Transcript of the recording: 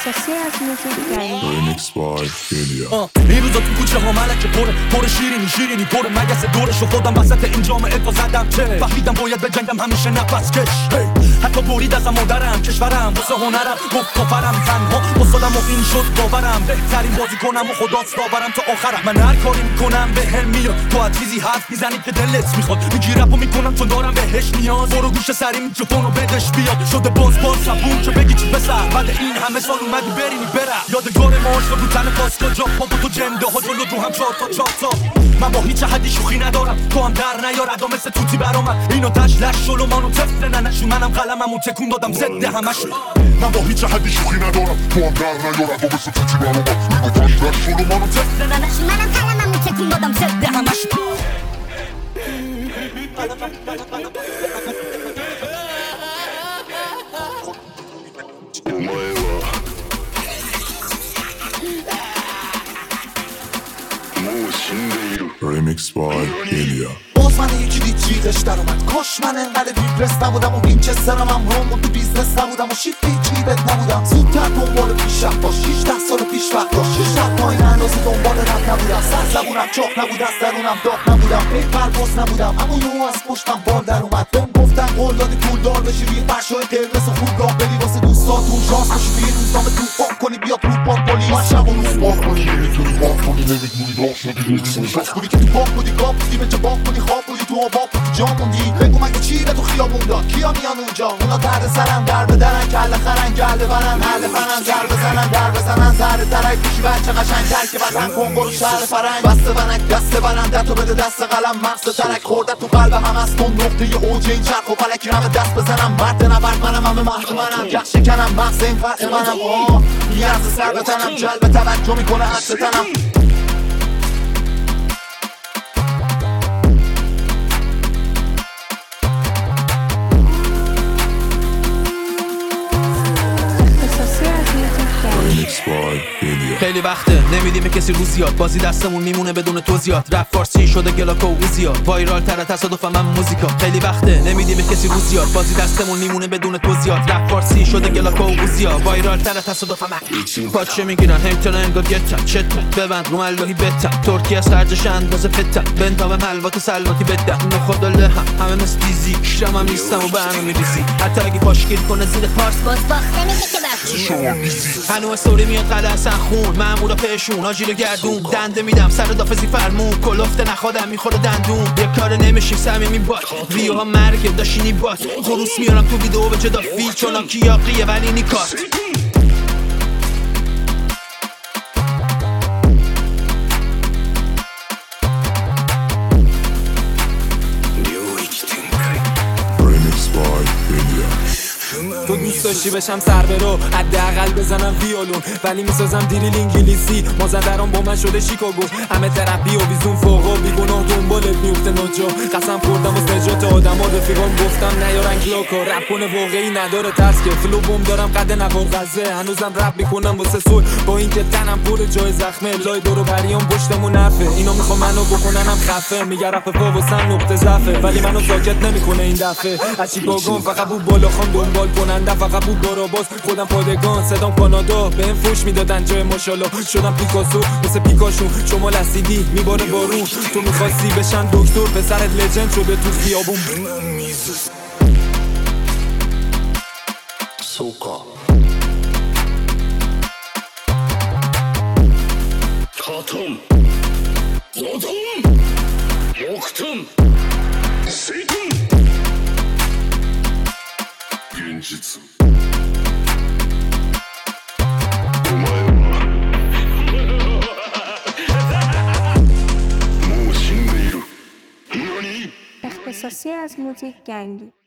احساسی از موزیک Remix by Ilya. این روزا تو کوچه ها ملکه پر شیرینی پر مگس دورشو خودم وسط این جامعه تا زدم چه فهمیدم باید بجنگم همیشه نفس کش حتی برید ازم مادرم کشورم واسه هنرم گفت کافرم تنها اصادم و این شد باورم بهترین بازی کنم و خداست داورم تا آخرم من هر کاری میکنم به هم میاد تو از چیزی حرف میزنی که دلت میخواد میگی رپو میکنم چون دارم بهش نیاز برو گوش سری میکروفونو بدش بیاد شده باز صبور که بگی چی پسر بعد این همه سال اومدی برینی برم یادگار ما عشق رو تن پاستا جا پا تو جنده ها جلو رو هم چهار تا من با هیچ حدی شوخی ندارم تو هم در نیار ادا مثل توتی برامد اینو تش لش شلومانو تفل ننشون منم قلممو تکون دادم ضد همشون من با هیچ حدی شوخی ندارم تو هم در نیار ادا مثل توتی برامد اینو تش لش شلومانو تفل ننشون منم قلممو تکون دادم ضد همشون Remix by Ilya. باز من یکی دید جیغش در اومد کاش من انقدر دیپرس نبودم و وینچسترم هم روم تو بیزنس نبودم و شیت جیبت نبودم زودتر دنبال پیشرفت باش 18 سال پیش وقت داشت 6 رفت پایین اندازه دنبال رفت نبودم سر زبونم چاق نبود از درونم داغ نبودم پی پرواز نبودم اما یهو از پشتم بال در اومد بهم گفتن قول دادی پولدار بشی روی فرشای قرمز و خوب راه بری واسه دوستاتون شانس باشی توی روزنامه توفان کنی بیا تو پاک‌پولی من شب و روز باغ کنی نمیتونی باغ کنی نمیتونی داغ شدی شاش بودی که تو باغ بودی گاب بودی به چه باغ بودی خواب بودی تو آباب بودی جا موندی بگو مگه چی به تو خیابون داد کیا میان اونجا اونا درد سرم در بدرن کله خرن گرده برن حل فنن در بزنن زرد ترک پیشی بچه قشنگ تر که وطن کن برو شهر فرنگ بسته بنک دسته برن در تو بده دست قلم مغز ترک خورده تو قلب هم از کن نقطه اوج این چرخ و فلکی همه دست بزنم مرد نبرد منم همه محد منم یخ شکنم مغز این فتح منم نیاز سر بتنم جلب توجه میکنه حس تنم Remix by Ilya. خیلی وقته نمیدیم کسی رو زیاد بازی دستمون میمونه بدون توضیحات رپ فارسی شده گلاکو اوزیا وایرال تر تصادف من موزیکا خیلی وقته نمیدیم کسی رو زیاد بازی دستمون میمونه بدون توضیحات رپ فارسی شده گلاکو اوزیا وایرال تر تصادف من پاچه میگیرن هیتر انگار گتم چت ببند رو ملوهی بتم ترکیه از خرجش اندازه پتم بنتام حلوات سلواتی بدم اینو خدا لهم همه مثل بیزی شمم نیستم و برنامه ریزی حتی اگه پاشگیر کنه زیر پارس باز باخته میشه که بخشی هنو استوری میاد قلعه خون مامورا پیشون آجیل گردون دنده میدم سر دافزی فرمون کلفته نخوادم میخوره دندون یه کار نمیشیم صمیمی باد ویوها مرگه داشینی باد خروس میارم تو ویدئو به جدا فی چون کیاقیه ولی نیکات Remix by Ilya. تو دوست داشتی بشم سر برو حداقل بزنم ویولون ولی میسازم دیریل انگلیسی مازندران با من شده شیکاگو همه ترپی و ویزون فوقا بیگناه دنبالت میفته نجا قسم خوردم از نجات آدم ها رفیقان گفتم نیارن گلاکا رپ کنه واقعی نداره ترس که فلو بوم دارم قد نوار غزه هنوزم رپ میکنم واسه سول با این که تنم پر جای زخمه لای دورو بریام پشتمون نفه اینا میخوام منو بکننم خفه میگه رپ پا واسم نقطه ضعفه ولی منو ساکت نمیکنه این دفعه از چیکاگو فقط بود بالا خان دنبال کننده فقط بود باز خودم پادگان صدام کانادا بهم فوش میدادن جای ماشاءالله شدم پیکاسو مثل پیکاشون شما لسیدی میباره بارون تو میخواستی بشن دکتر پسرت لجند شده تو خیابون سوکا Tatum. Tatum. Yoktum. Seydin. Genjitsu. お前はもう死んでいる。何？ اختصاصی از موزیک گنگی